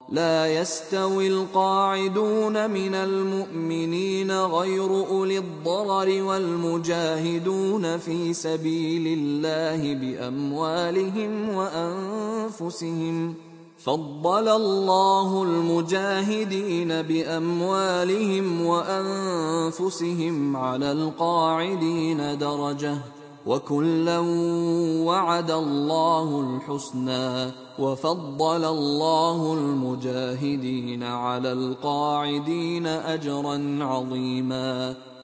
لا يستوي القاعدون من المؤمنين غير أولي الضرر والمجاهدون في سبيل الله بأموالهم وأنفسهم، فضل الله المجاهدين بأموالهم وأنفسهم على القاعدين درجة، وكلا وعد الله الحسنى، وفضل الله المجاهدين على القاعدين أجرا عظيما.